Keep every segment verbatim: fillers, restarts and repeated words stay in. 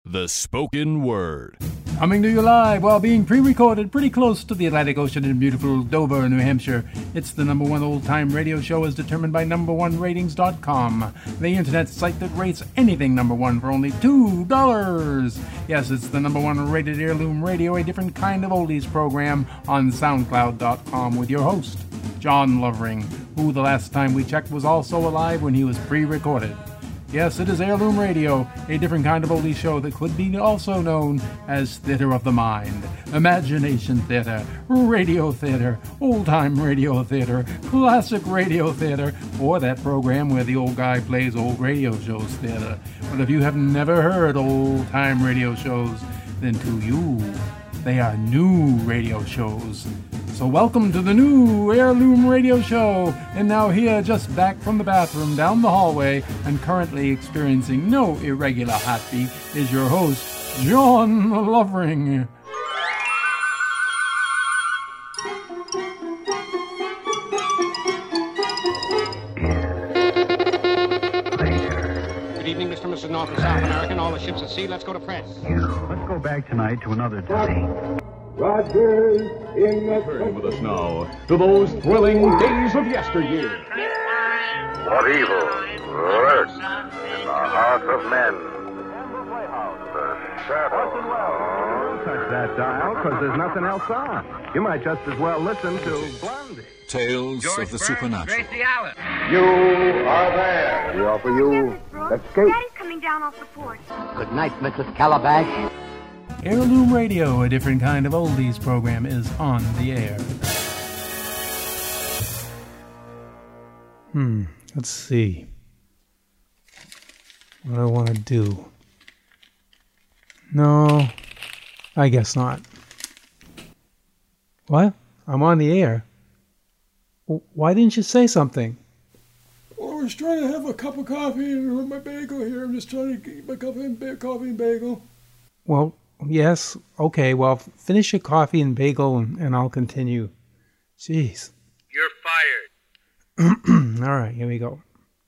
The Spoken Word. Coming to you live while being pre-recorded pretty close to the Atlantic Ocean in beautiful Dover, New Hampshire. It's the number one old-time radio show as determined by number one ratings dot com, the internet site that rates anything number one for only two dollars. Yes, it's the number one rated Heirloom Radio, a different kind of oldies program on soundcloud dot com with your host, John Lovering, who the last time we checked was also alive when he was pre-recorded. Yes, it is Heirloom Radio, a different kind of oldie show that could be also known as Theater of the Mind, Imagination Theater, Radio Theater, Old-Time Radio Theater, Classic Radio Theater, or that program where the old guy plays old radio shows theater. But if you have never heard old-time radio shows, then to you, they are new radio shows. So welcome to the new Heirloom Radio Show. And now here, just back from the bathroom down the hallway and currently experiencing no irregular heartbeat, is your host, John Lovering. Good evening, Mister and Missus North and South American, all the ships at sea. Let's go to press. Let's go back tonight to another day. Rogers in the... Turn with us now to those thrilling days of yesteryear. What evil lurks in the hearts of men? The shadow. Don't touch that dial, because there's nothing else on. You might just as well listen to Blondie. Tales George of the Burns, Supernatural. Gracie Allen. You are there. We offer you escape. Daddy's coming down off the porch. Good night, Missus Calabash. Heirloom Radio, a different kind of oldies program, is on the air. Hmm, let's see. What do I want to do? No, I guess not. What? I'm on the air. W- why didn't you say something? Well, I was trying to have a cup of coffee and my bagel here. I'm just trying to get my cup of ba- coffee and bagel. Well, yes, okay, well, finish your coffee and bagel and, and I'll continue. Jeez. You're fired. All right, here we go.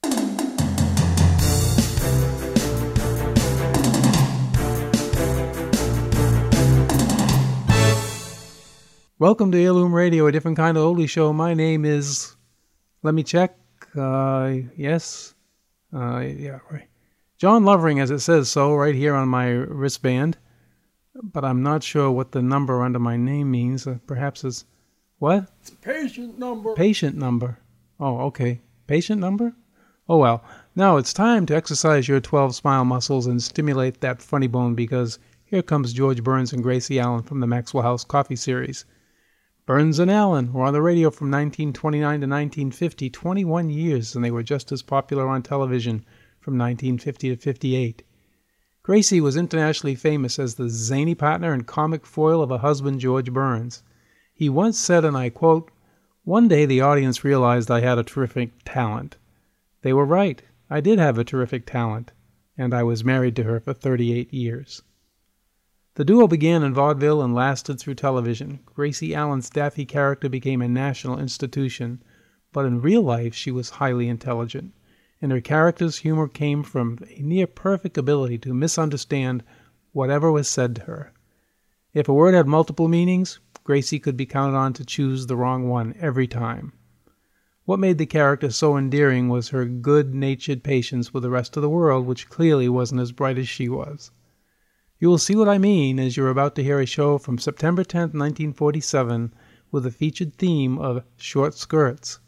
Welcome to Heirloom Radio, a different kind of oldie show. My name is, let me check, uh, yes, uh, yeah, right. John Lovering, as it says so, right here on my wristband. But I'm not sure what the number under my name means. Uh, perhaps it's... What? It's patient number. Patient number. Oh, okay. Patient number? Oh, well. Now it's time to exercise your twelve smile muscles and stimulate that funny bone, because here comes George Burns and Gracie Allen from the Maxwell House Coffee Series. Burns and Allen were on the radio from nineteen twenty-nine to nineteen fifty, twenty-one years, and they were just as popular on television from nineteen fifty to fifty-eight. Gracie was internationally famous as the zany partner and comic foil of her husband, George Burns. He once said, and I quote, "One day the audience realized I had a terrific talent." They were right. I did have a terrific talent, and I was married to her for thirty-eight years. The duo began in vaudeville and lasted through television. Gracie Allen's Daffy character became a national institution, but in real life she was highly intelligent. And her character's humor came from a near-perfect ability to misunderstand whatever was said to her. If a word had multiple meanings, Gracie could be counted on to choose the wrong one every time. What made the character so endearing was her good-natured patience with the rest of the world, which clearly wasn't as bright as she was. You will see what I mean as you're about to hear a show from September tenth, nineteen forty-seven, with a featured theme of short skirts.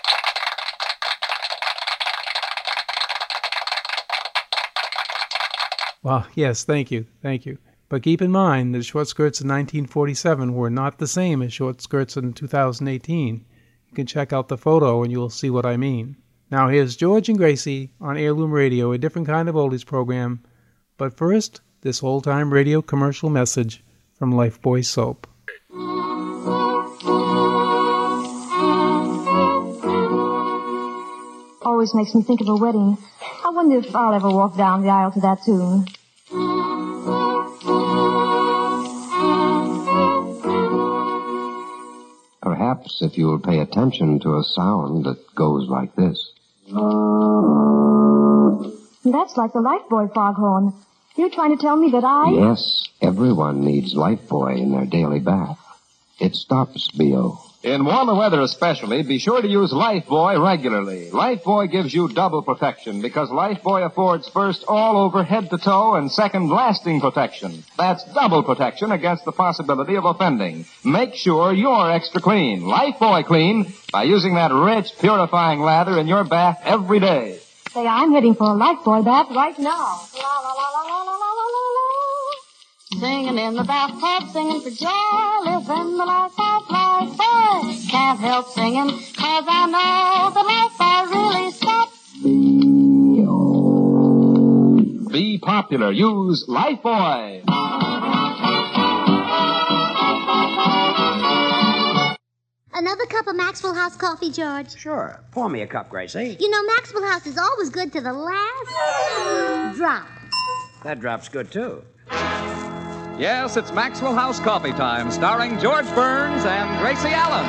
Well, yes, thank you, thank you. But keep in mind that short skirts in nineteen forty-seven were not the same as short skirts in two thousand eighteen. You can check out the photo and you'll see what I mean. Now here's George and Gracie on Heirloom Radio, a different kind of oldies program. But first, this old-time radio commercial message from Lifebuoy Soap. Always makes me think of a wedding. I wonder if I'll ever walk down the aisle to that tune. Perhaps if you'll pay attention to a sound that goes like this. That's like the Lifebuoy foghorn. You're trying to tell me that I... Yes, everyone needs Lifebuoy in their daily bath. It stops B O. In warmer weather especially, be sure to use Lifebuoy regularly. Lifebuoy gives you double protection because Lifebuoy affords first all over head to toe and second lasting protection. That's double protection against the possibility of offending. Make sure you're extra clean. Lifebuoy clean by using that rich, purifying lather in your bath every day. Say, I'm heading for a Lifebuoy bath right now. La, la, la, la, la, la, la, la, la. Singing in the bathtub, singing for joy, living the life of Lifebuoy. Can't help singing, cause I know that Lifebuoy really stops. Be popular. Use Lifebuoy. Another cup of Maxwell House coffee, George? Sure. Pour me a cup, Gracie. You know, Maxwell House is always good to the last drop. That drop's good, too. Yes, it's Maxwell House Coffee Time, starring George Burns and Gracie Allen.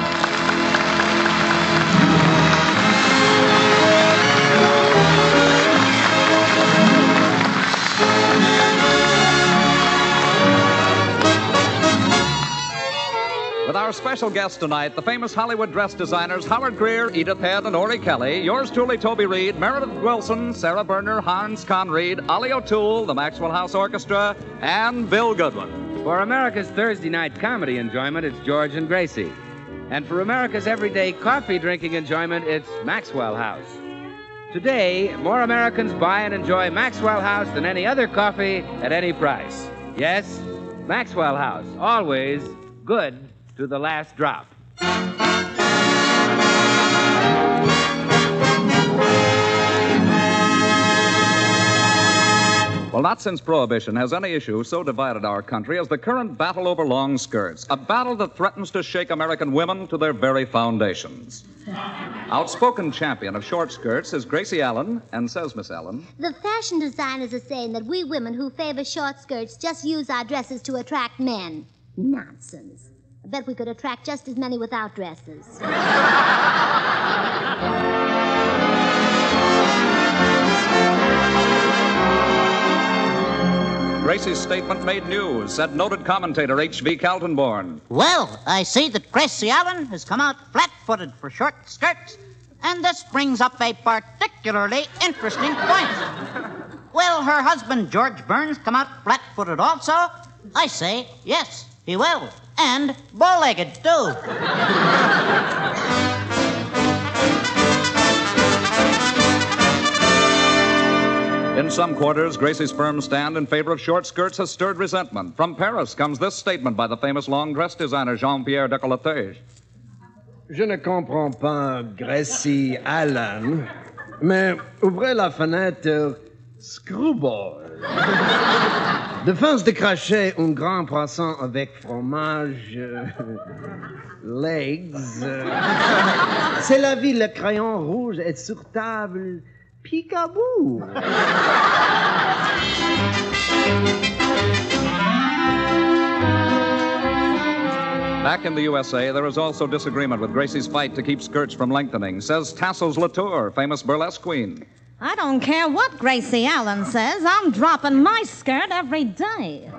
With our special guests tonight, the famous Hollywood dress designers Howard Greer, Edith Head, and Ori Kelly, yours truly, Toby Reed, Meredith Wilson, Sarah Berner, Hans Conried, Ollie O'Toole, the Maxwell House Orchestra, and Bill Goodwin. For America's Thursday night comedy enjoyment, it's George and Gracie. And for America's everyday coffee drinking enjoyment, it's Maxwell House. Today, more Americans buy and enjoy Maxwell House than any other coffee at any price. Yes, Maxwell House, always good to the last drop. Well, not since Prohibition has any issue so divided our country as the current battle over long skirts, a battle that threatens to shake American women to their very foundations. Outspoken champion of short skirts is Gracie Allen, and says Miss Allen, the fashion designers are saying that we women who favor short skirts just use our dresses to attract men. Nonsense. I bet we could attract just as many without dresses. Gracie's statement made news, said noted commentator H V Kaltenborn. Well, I see that Gracie Allen has come out flat-footed for short skirts, and this brings up a particularly interesting point. Will her husband, George Burns, come out flat-footed also? I say yes, he will. And bow-legged, too. In some quarters, Gracie's firm stand in favor of short skirts has stirred resentment. From Paris comes this statement by the famous long dress designer Jean-Pierre Decolleté. Je ne comprends pas Gracie Allen, mais ouvrez la fenêtre, screwball. Défense de cracher un grand poisson avec fromage, euh, legs. Euh, c'est la vie, le crayon rouge est sur table, picabou. Back in the U S A, there is also disagreement with Gracie's fight to keep skirts from lengthening, says Tassels Latour, famous burlesque queen. I don't care what Gracie Allen says. I'm dropping my skirt every day.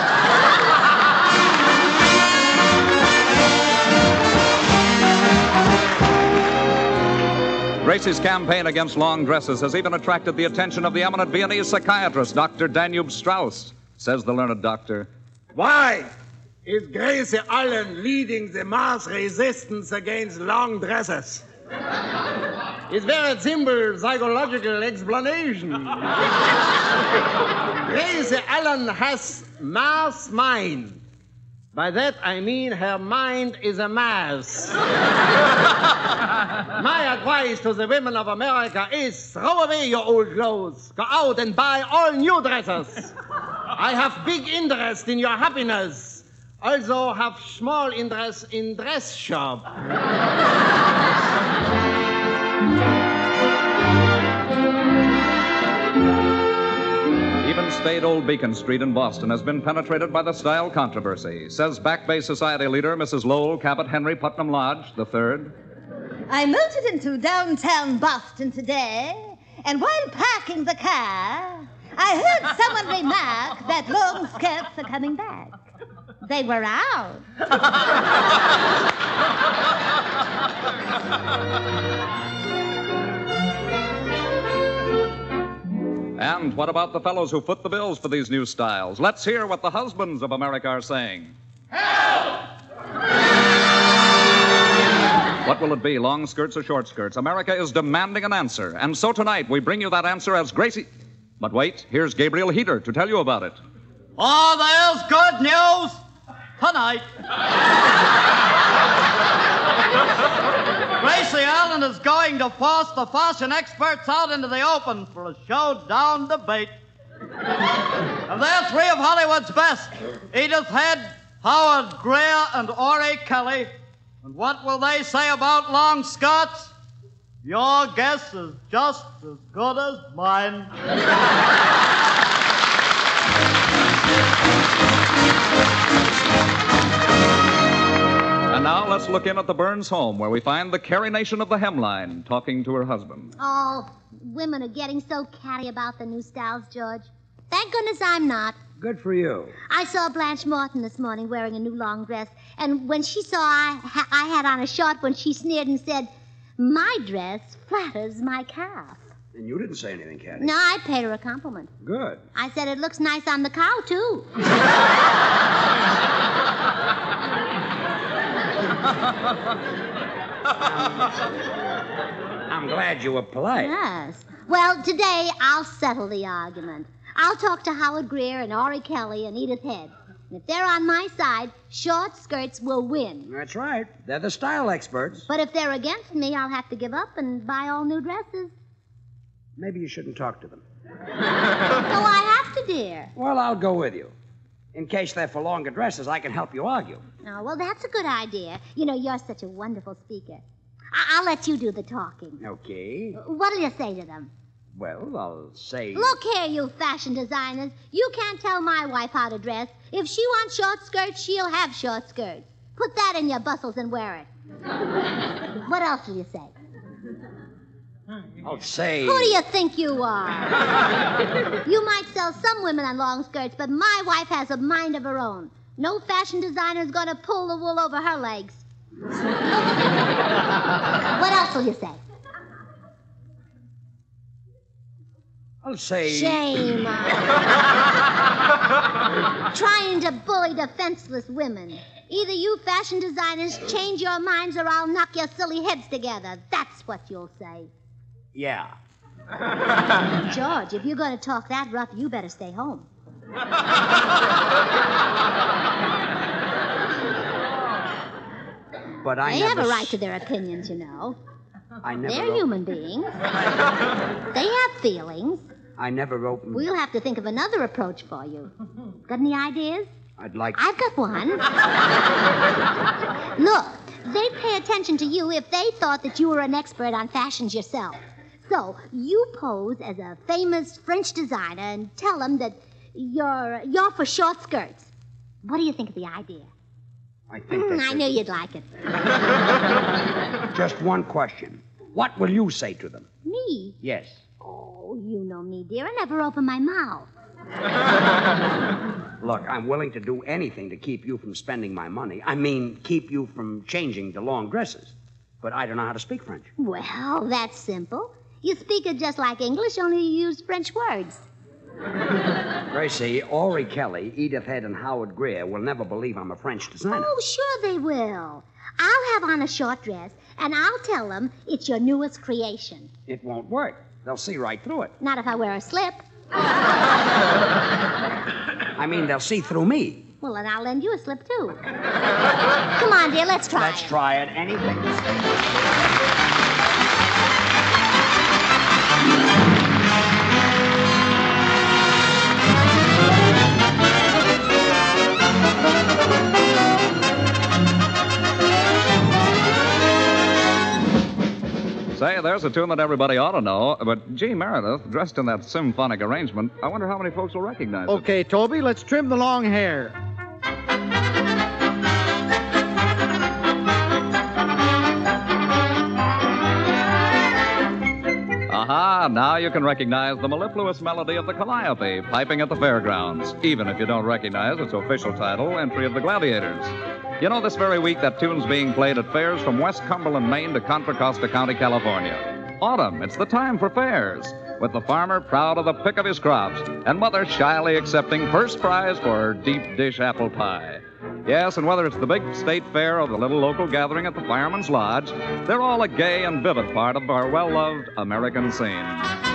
Gracie's campaign against long dresses has even attracted the attention of the eminent Viennese psychiatrist, Doctor Danube Strauss, says the learned doctor. Why is Gracie Allen leading the mass resistance against long dresses? It's very simple psychological explanation. Gracie Allen has mass mind. By that I mean her mind is a mass. My advice to the women of America is throw away your old clothes. Go out and buy all new dresses. I have big interest in your happiness. Also have small interest in dress shop. Even staid old Beacon Street in Boston has been penetrated by the style controversy, says Back Bay Society leader Missus Lowell Cabot Henry Putnam Lodge the third. I motored into downtown Boston today, and while parking the car, I heard someone remark that long skirts are coming back. They were out. And what about the fellows who foot the bills for these new styles? Let's hear what the husbands of America are saying. What will it be, long skirts or short skirts? America is demanding an answer. And so tonight we bring you that answer as Gracie... But wait, here's Gabriel Heater to tell you about it. Oh, there's good news tonight. Gracie Allen is going to force the fashion experts out into the open for a showdown debate. And they're three of Hollywood's best. Edith Head, Howard Greer, and Ori Kelly. And what will they say about long skirts? Your guess is just as good as mine. And now let's look in at the Burns home, where we find the Carrie Nation of the hemline talking to her husband. Oh, women are getting so catty about the new styles, George. Thank goodness I'm not. Good for you. I saw Blanche Morton this morning wearing a new long dress, and when she saw I, ha- I had on a short one, she sneered and said, "My dress flatters my calf." And you didn't say anything, Caddy. No, I paid her a compliment. Good. I said it looks nice on the cow, too. I'm glad you were polite. Yes. Well, today I'll settle the argument. I'll talk to Howard Greer and Ori Kelly and Edith Head. And if they're on my side, short skirts will win. That's right. They're the style experts. But if they're against me, I'll have to give up and buy all new dresses. Maybe you shouldn't talk to them. So I have to, dear. Well, I'll go with you. In case they're for longer dresses, I can help you argue. Oh, well, that's a good idea. You know, you're such a wonderful speaker. I- I'll let you do the talking. Okay. What'll you say to them? Well, I'll say... Look here, you fashion designers. You can't tell my wife how to dress. If she wants short skirts, she'll have short skirts. Put that in your bustles and wear it. What else will you say? I'll say... Who do you think you are? You might sell some women on long skirts, but my wife has a mind of her own. No fashion designer's going to pull the wool over her legs. What else will you say? I'll say... Shame on you. Trying to bully defenseless women. Either you fashion designers change your minds or I'll knock your silly heads together. That's what you'll say. Yeah. George, if you're going to talk that rough, you better stay home. But I They never... have a right to their opinions, you know. I never... They're wrote... human beings. They have feelings. I never opened... We'll have to think of another approach for you. Got any ideas? I'd like... I've got one. Look, they'd pay attention to you if they thought that you were an expert on fashions yourself. So you pose as a famous French designer and tell them that you're you're for short skirts. What do you think of the idea? I think Mm, that's... I knew you'd like it. Just one question. What will you say to them? Me? Yes. Oh, you know me, dear. I never open my mouth. Look, I'm willing to do anything to keep you from spending my money. I mean, keep you from changing to long dresses. But I don't know how to speak French. Well, that's simple. You speak it just like English, only you use French words. Gracie, Ori Kelly, Edith Head, and Howard Greer will never believe I'm a French designer. Oh, sure they will. I'll have on a short dress, and I'll tell them it's your newest creation. It won't work. They'll see right through it. Not if I wear a slip. I mean, they'll see through me. Well, then I'll lend you a slip, too. Come on, dear, let's try Let's it. try it. Anything. Say, there's a tune that everybody ought to know, but gee, Meredith, dressed in that symphonic arrangement, I wonder how many folks will recognize it. Okay, Toby, let's trim the long hair. Aha, now you can recognize the mellifluous melody of the Calliope piping at the fairgrounds, even if you don't recognize its official title, Entry of the Gladiators. You know, this very week that tune's being played at fairs from West Cumberland, Maine to Contra Costa County, California. Autumn, it's the time for fairs, with the farmer proud of the pick of his crops and mother shyly accepting first prize for her deep dish apple pie. Yes, and whether it's the big state fair or the little local gathering at the Fireman's Lodge, they're all a gay and vivid part of our well-loved American scene.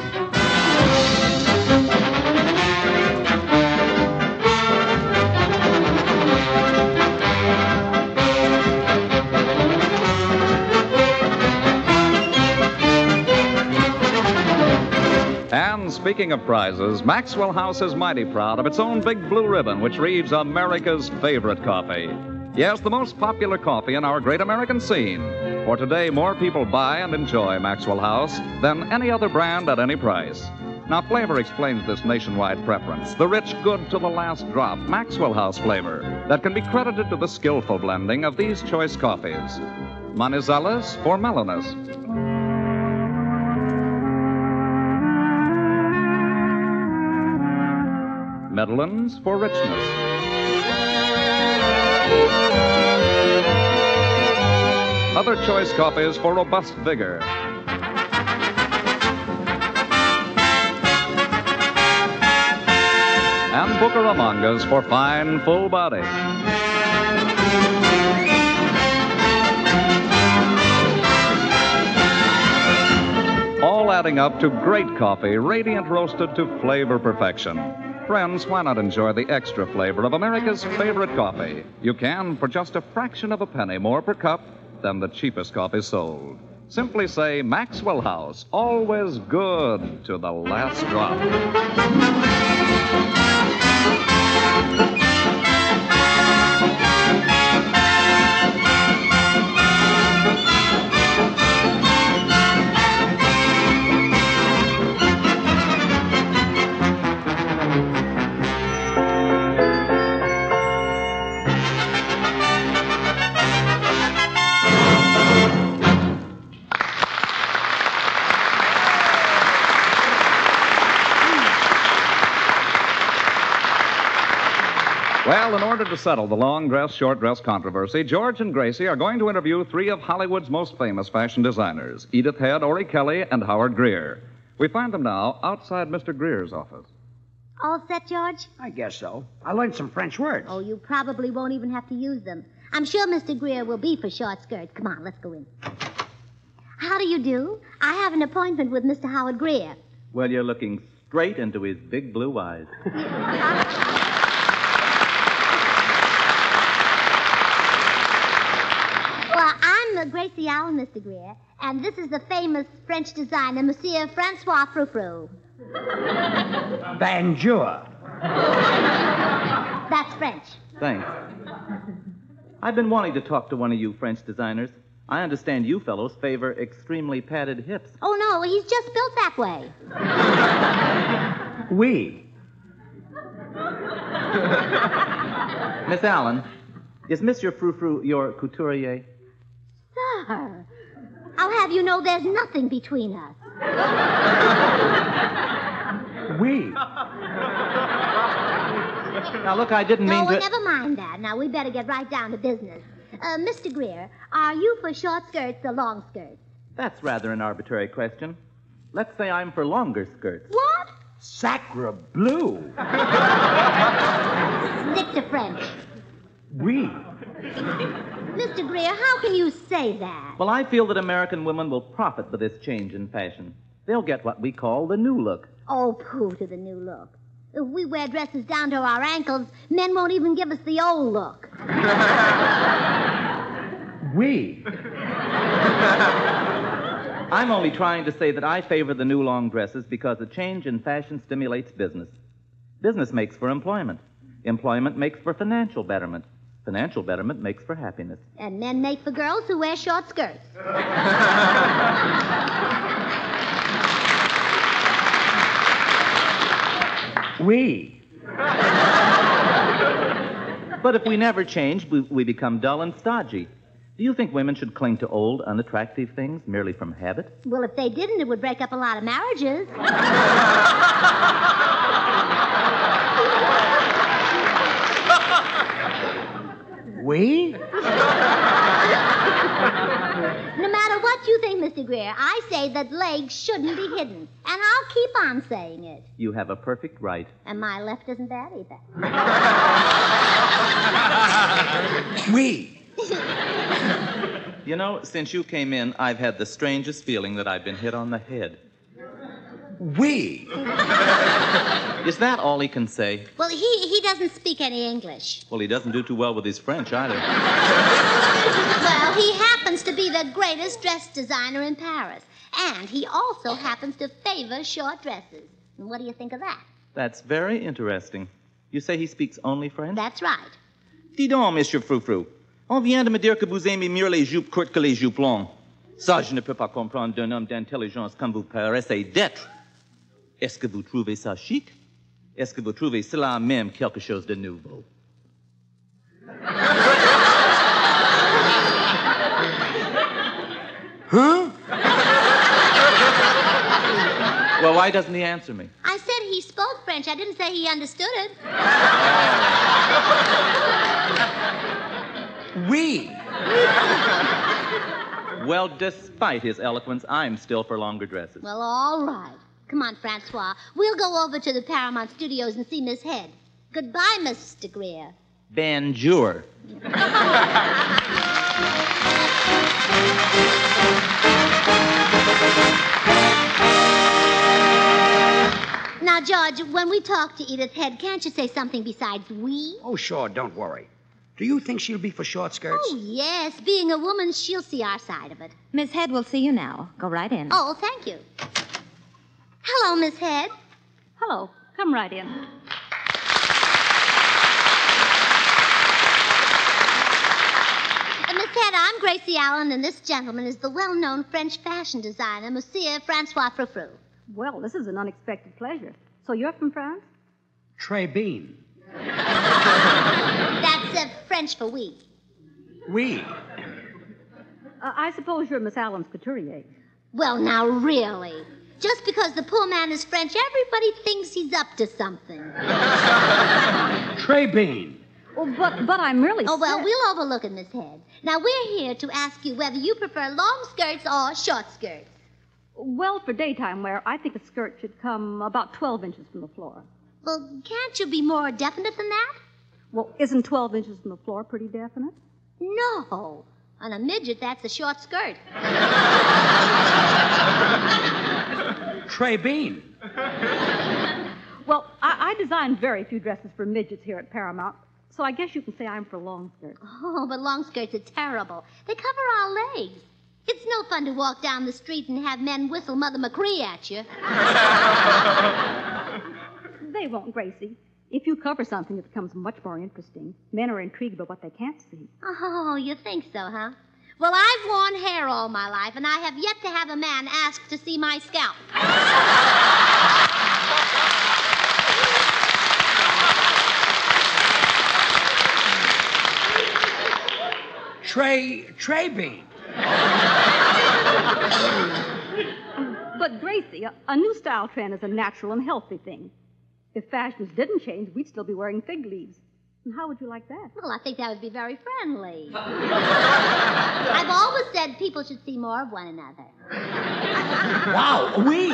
And speaking of prizes, Maxwell House is mighty proud of its own big blue ribbon, which reads America's favorite coffee. Yes, the most popular coffee in our great American scene. For today, more people buy and enjoy Maxwell House than any other brand at any price. Now, flavor explains this nationwide preference. The rich, good to the last drop Maxwell House flavor that can be credited to the skillful blending of these choice coffees. Manizales for mellowness. Medellins for richness. Other choice coffees for robust vigor. And Bucaramangas for fine, full body. All adding up to great coffee, radiant roasted to flavor perfection. Friends, why not enjoy the extra flavor of America's favorite coffee? You can for just a fraction of a penny more per cup than the cheapest coffee sold. Simply say Maxwell House, always good to the last drop. Well, in order to settle the long dress, short dress controversy, George and Gracie are going to interview three of Hollywood's most famous fashion designers, Edith Head, Ori Kelly, and Howard Greer. We find them now outside Mister Greer's office. All set, George? I guess so. I learned some French words. Oh, you probably won't even have to use them. I'm sure Mister Greer will be for short skirts. Come on, let's go in. How do you do? I have an appointment with Mister Howard Greer. Well, you're looking straight into his big blue eyes. Well, I'm Gracie Allen, Mister Greer, and this is the famous French designer, Monsieur Francois Frou-Frou. Bonjour. That's French. Thanks. I've been wanting to talk to one of you French designers. I understand you fellows favor extremely padded hips. Oh, no, he's just built that way. Oui. Miss Allen, is Monsieur Frou-Frou your couturier? Sir, I'll have you know there's nothing between us. Oui. Now, look, I didn't no, mean well, to... never mind that. Now, we better get right down to business. Uh, Mister Greer, are you for short skirts or long skirts? That's rather an arbitrary question. Let's say I'm for longer skirts. What? Sacre bleu. Stick to French. Oui. Mister Greer, how can you say that? Well, I feel that American women will profit by this change in fashion. They'll get what we call the new look. Oh, pooh to the new look. If we wear dresses down to our ankles, men won't even give us the old look. Oui. I'm only trying to say that I favor the new long dresses because a change in fashion stimulates business. Business makes for employment. Employment makes for financial betterment. Financial betterment makes for happiness. And men make for girls who wear short skirts. Oui. But if we never change, we, we become dull and stodgy. Do you think women should cling to old, unattractive things merely from habit? Well, if they didn't, it would break up a lot of marriages. We? No matter what you think, Mister Greer, I say that legs shouldn't be hidden. And I'll keep on saying it. You have a perfect right. And my left isn't bad either. We? You know, since you came in, I've had the strangest feeling that I've been hit on the head. We? Is that all he can say? Well, he, he doesn't speak any English. Well, he doesn't do too well with his French either. Well, he happens to be the greatest dress designer in Paris. And he also happens to favor short dresses. And what do you think of that? That's very interesting. You say he speaks only French? That's right. Dis donc, Monsieur Froufrou. On vient de me dire que vous aimez mieux les jupes courtes que les jupes longues. Ça, je ne peux pas comprendre d'un homme d'intelligence comme vous paraissez d'être. Est-ce que vous trouvez ça chic? Est-ce que vous trouvez cela même quelque chose de nouveau? Huh? Well, why doesn't he answer me? I said he spoke French. I didn't say he understood it. We? Well, despite his eloquence, I'm still for longer dresses. Well, all right. Come on, Francois. We'll go over to the Paramount Studios and see Miss Head. Goodbye, Mister Greer. Bonjour. Now, George, when we talk to Edith Head, can't you say something besides we? Oh, sure, don't worry. Do you think she'll be for short skirts? Oh, yes. Being a woman, she'll see our side of it. Miss Head will see you now. Go right in. Oh, thank you. Hello, Miss Head. Hello. Come right in. Uh, Miss Head, I'm Gracie Allen, and this gentleman is the well-known French fashion designer, Monsieur Francois Froufrou. Well, this is an unexpected pleasure. So you're from France? Très bien. That's uh, French for we. We? Uh, I suppose you're Miss Allen's couturier. Well, now, really. Just because the poor man is French, everybody thinks he's up to something. Très bien. Oh, but, but I'm really Oh, well, sick. we'll overlook it, Miss Head. Now, we're here to ask you whether you prefer long skirts or short skirts. Well, for daytime wear, I think a skirt should come about twelve inches from the floor. Well, can't you be more definite than that? Well, isn't twelve inches from the floor pretty definite? No. On a midget, that's a short skirt. Très bien. Well, I, I design very few dresses for midgets here at Paramount, so I guess you can say I'm for long skirts. Oh, but long skirts are terrible. They cover our legs. It's no fun to walk down the street and have men whistle Mother McCree at you. They won't, Gracie. If you cover something, it becomes much more interesting. Men are intrigued by what they can't see. Oh, you think so, huh? Well, I've worn hair all my life, and I have yet to have a man ask to see my scalp. Très, très bien. But, Gracie, a, a new style trend is a natural and healthy thing. If fashions didn't change, we'd still be wearing fig leaves. And how would you like that? Well, I think that would be very friendly. I've always said people should see more of one another. Wow, oui.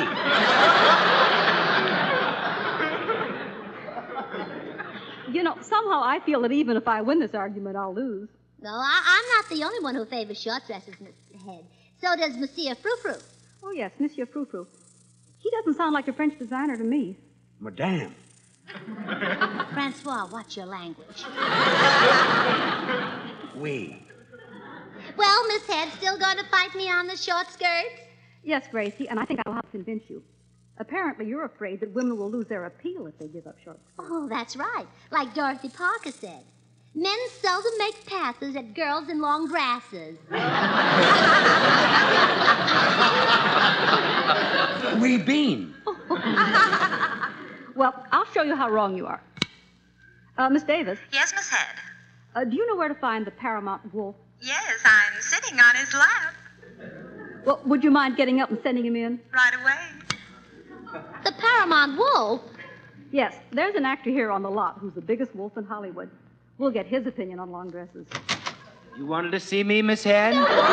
You know, somehow I feel that even if I win this argument, I'll lose. No, I, I'm not the only one who favors short dresses, Miss Head. So does Monsieur Froufrou. Oh, yes, Monsieur Froufrou. He doesn't sound like a French designer to me. Madame. Francois, watch your language. Oui. Well, Miss Head, still going to fight me on the short skirts? Yes, Gracie, and I think I'll have to convince you. Apparently, you're afraid that women will lose their appeal if they give up short skirts. Oh, that's right. Like Dorothy Parker said. Men seldom make passes at girls in long dresses. We been. Well, I'll show you how wrong you are. Uh, Miss Davis. Yes, Miss Head. Uh, do you know where to find the Paramount Wolf Yes, I'm sitting on his lap. Well, would you mind getting up and sending him in? Right away. The Paramount Wolf? Yes, there's an actor here on the lot who's the biggest wolf in Hollywood. We'll get his opinion on long dresses. You wanted to see me, Miss Head?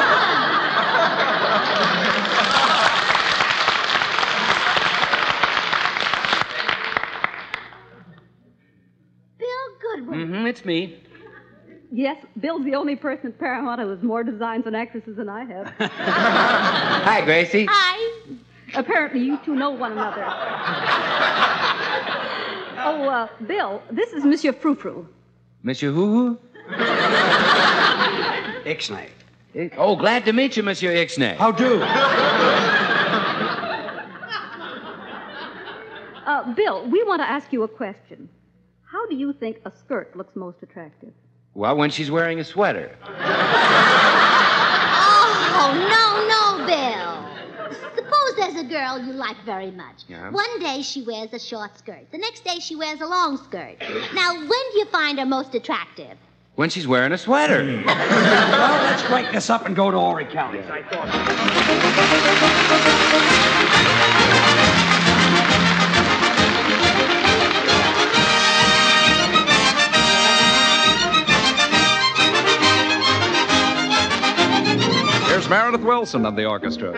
Bill Goodwin. Mm-hmm, it's me. Yes, Bill's the only person at Paramount who has more designs on actresses than I have. Hi, Gracie. Hi. Apparently, you two know one another. Oh, uh, Bill, this is Monsieur Frou-Frou. Monsieur who? Ixnay. Oh, glad to meet you, Monsieur Ixnay. How do? Uh, Bill, we want to ask you a question. How do you think a skirt looks most attractive? Well, when she's wearing a sweater. Oh, no, no, Bill. Suppose there's a girl you like very much. Yeah. One day she wears a short skirt. The next day she wears a long skirt. Now, when do you find her most attractive? When she's wearing a sweater. Well, let's break this up and go to Ori Kelly's. I thought. Here's Meredith Wilson of the orchestra.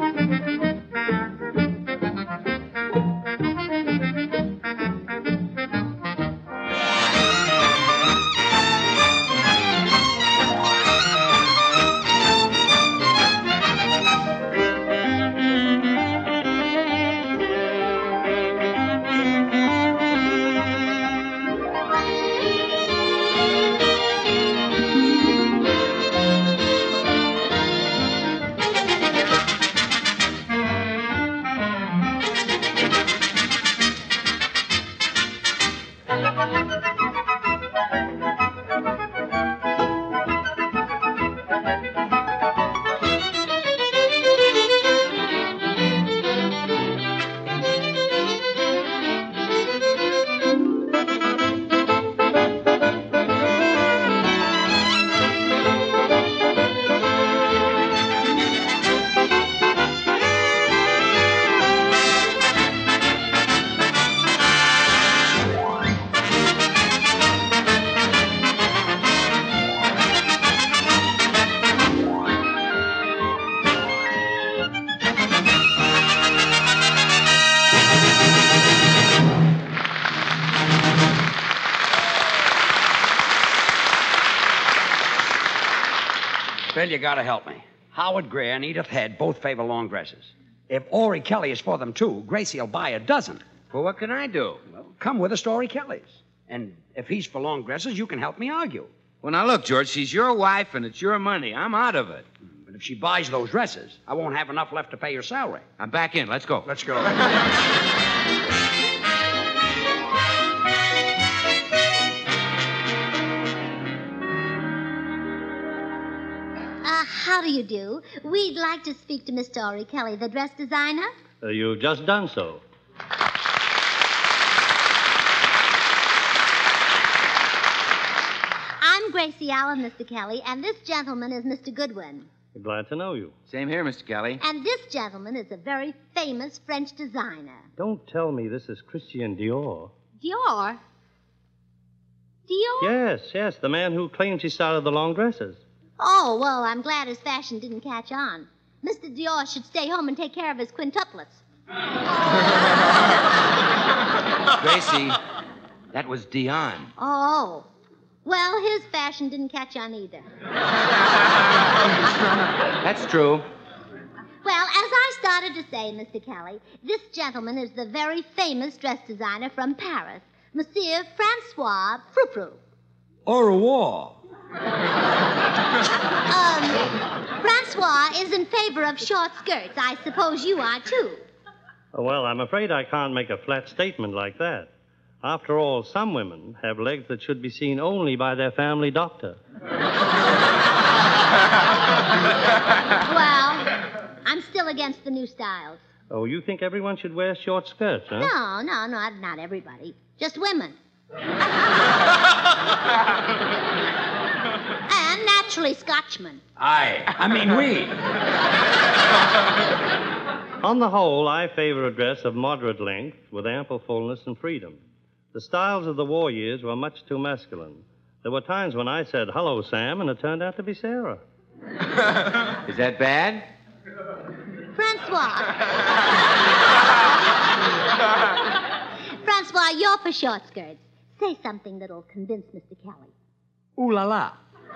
Bill, you gotta help me. Howard Greer and Edith Head both favor long dresses. If Ori Kelly is for them, too, Gracie'll buy a dozen. Well, what can I do? Well, come with us to Ori Kelly's. And if he's for long dresses, you can help me argue. Well, now, look, George, she's your wife and it's your money. I'm out of it. But if she buys those dresses, I won't have enough left to pay your salary. I'm back in. Let's go. Let's go. Uh, how do you do? We'd like to speak to Mister Ori Kelly, the dress designer. Uh, you've just done so. I'm Gracie Allen, Mister Kelly, and this gentleman is Mister Goodwin. Glad to know you. Same here, Mister Kelly. And this gentleman is a very famous French designer. Don't tell me this is Christian Dior. Dior? Dior? Yes, yes, the man who claims he started the long dresses. Oh, well, I'm glad his fashion didn't catch on. Mister Dior should stay home and take care of his quintuplets. Gracie, that was Dion. Oh. Well, his fashion didn't catch on either. That's true. Well, as I started to say, Mister Kelly, this gentleman is the very famous dress designer from Paris, Monsieur Francois Frou-Frou. Au revoir. Um, Francois is in favor of short skirts. I suppose you are, too. Oh, well, I'm afraid I can't make a flat statement like that. After all, some women have legs that should be seen only by their family doctor. Well, I'm still against the new styles. Oh, you think everyone should wear short skirts, huh? No, no, no, not everybody. Just women. And naturally, actually Scotchman. I, I mean we. On the whole, I favor a dress of moderate length with ample fullness and freedom. The styles of the war years were much too masculine. There were times when I said, hello, Sam, and it turned out to be Sarah. Is that bad? Francois. Francois, you're for short skirts. Say something that'll convince Mister Kelly. Ooh la la.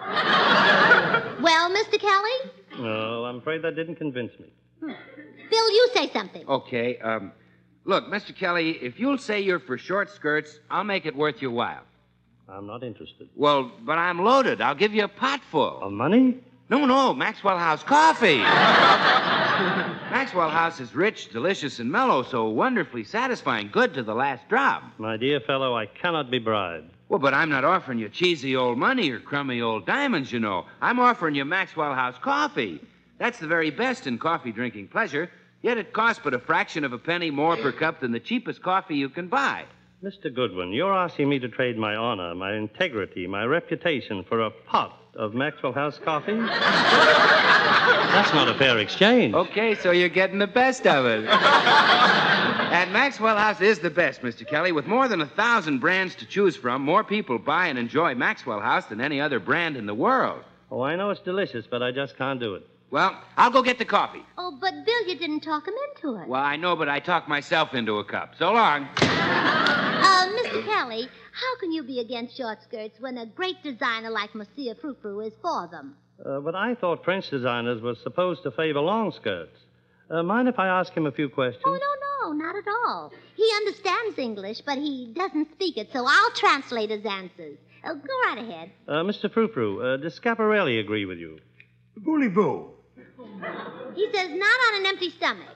Well, Mister Kelly? No, I'm afraid that didn't convince me. Hmm. Bill, you say something. Okay, um, look, Mister Kelly, if you'll say you're for short skirts, I'll make it worth your while. I'm not interested. Well, but I'm loaded. I'll give you a pot full. Of money? No, no, Maxwell House coffee. Maxwell House is rich, delicious, and mellow, so wonderfully satisfying, good to the last drop. My dear fellow, I cannot be bribed. Well, but I'm not offering you cheesy old money or crummy old diamonds, you know. I'm offering you Maxwell House coffee. That's the very best in coffee drinking pleasure, yet it costs but a fraction of a penny more per cup than the cheapest coffee you can buy. Mister Goodwin, you're asking me to trade my honor, my integrity, my reputation for a pot of Maxwell House coffee? That's not a fair exchange. Okay, so you're getting the best of it. And Maxwell House is the best, Mister Kelly. With more than a thousand brands to choose from, more people buy and enjoy Maxwell House than any other brand in the world. Oh, I know it's delicious, but I just can't do it. Well, I'll go get the coffee. Oh, but Bill, you didn't talk him into it. Well, I know, but I talked myself into a cup. So long. Uh, Mister Kelly, how can you be against short skirts when a great designer like Monsieur Frou Frou is for them? Uh, but I thought French designers were supposed to favor long skirts. Uh, mind if I ask him a few questions? Oh, no, no, not at all. He understands English, but he doesn't speak it, so I'll translate his answers. Uh, go right ahead. Uh, Mister Frou Frou, uh, does Scaparelli agree with you? Voulez-vous? He says not on an empty stomach.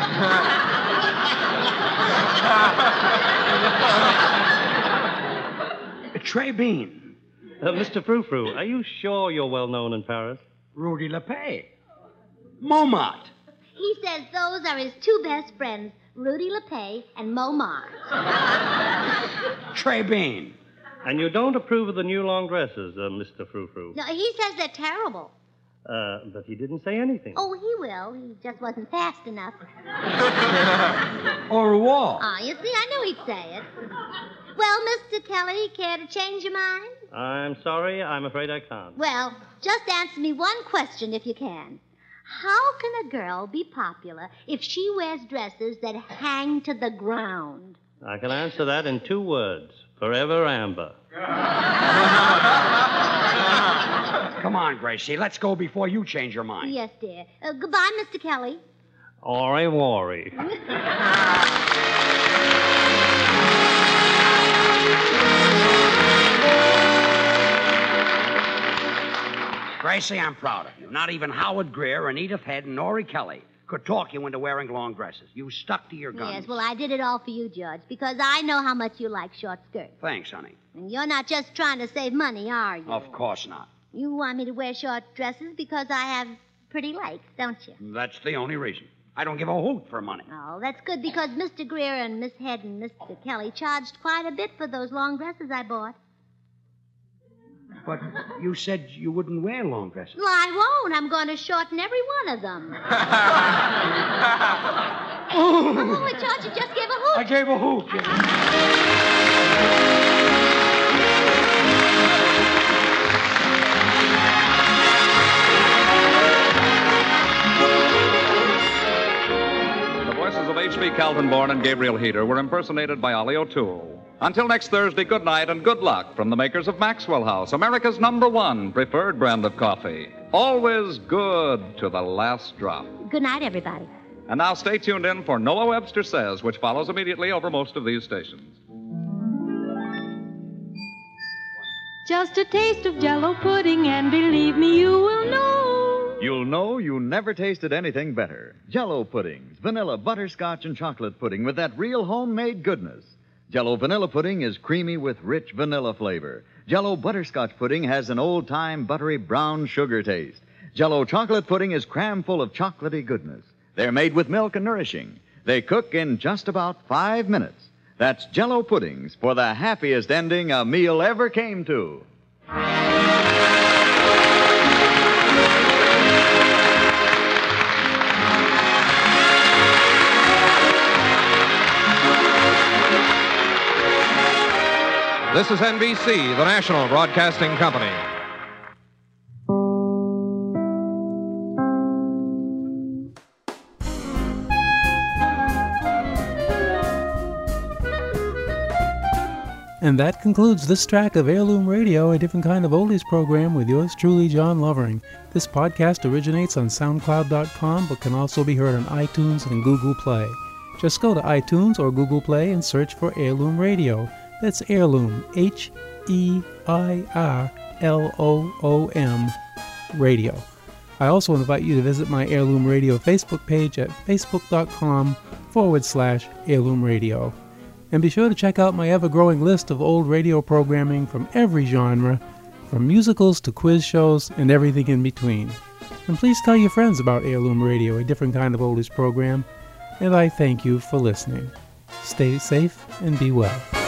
Très bien. Uh, Mister Frou Frou, are you sure you're well known in Paris? Rudy Lepay. Montmartre. He says those are his two best friends, Rudy Lepay and Montmartre. Très bien. And you don't approve of the new long dresses, uh, Mister Frou Frou? No, he says they're terrible. Uh, but he didn't say anything. Oh, he will. He just wasn't fast enough. Au revoir. Ah, you see, I knew he'd say it. Well, Mister Kelly, care to change your mind? I'm sorry, I'm afraid I can't. Well, just answer me one question if you can. How can a girl be popular if she wears dresses that hang to the ground? I can answer that in two words. Forever Amber. Come on, Gracie. Let's go before you change your mind. Yes, dear. Uh, goodbye, Mister Kelly. Au revoir. Gracie, I'm proud of you. Not even Howard Greer and Edith Head and Nori Kelly could talk you into wearing long dresses. You stuck to your guns. Yes, well, I did it all for you, George, because I know how much you like short skirts. Thanks, honey. And you're not just trying to save money, are you? Of course not. You want me to wear short dresses because I have pretty legs, don't you? That's the only reason. I don't give a hoot for money. Oh, that's good because Mister Greer and Miss Head and Mister Kelly charged quite a bit for those long dresses I bought. But you said you wouldn't wear long dresses. Well, I won't. I'm going to shorten every one of them. Oh, oh, George, you just gave a hoot. I gave a hoot. The voices of H B Kaltenborn and Gabriel Heater were impersonated by Ollie O'Toole. Until next Thursday, good night and good luck from the makers of Maxwell House, America's number one preferred brand of coffee. Always good to the last drop. Good night, everybody. And now stay tuned in for Noah Webster Says, which follows immediately over most of these stations. Just a taste of Jell-O pudding, and believe me, you will know. You'll know you never tasted anything better. Jell-O puddings, vanilla, butterscotch, and chocolate pudding with that real homemade goodness. Jell-O vanilla pudding is creamy with rich vanilla flavor. Jell-O butterscotch pudding has an old-time buttery brown sugar taste. Jell-O chocolate pudding is cram full of chocolatey goodness. They're made with milk and nourishing. They cook in just about five minutes. That's Jell-O puddings for the happiest ending a meal ever came to. This is N B C, the national broadcasting company. And that concludes this track of Heirloom Radio, a different kind of oldies program with yours truly, John Lovering. This podcast originates on SoundCloud dot com, but can also be heard on iTunes and Google Play. Just go to iTunes or Google Play and search for Heirloom Radio. That's Heirloom, H E I R L O O M, Radio. I also invite you to visit my Heirloom Radio Facebook page at facebook.com forward slash Heirloom Radio. And be sure to check out my ever-growing list of old radio programming from every genre, from musicals to quiz shows and everything in between. And please tell your friends about Heirloom Radio, a different kind of oldies program. And I thank you for listening. Stay safe and be well.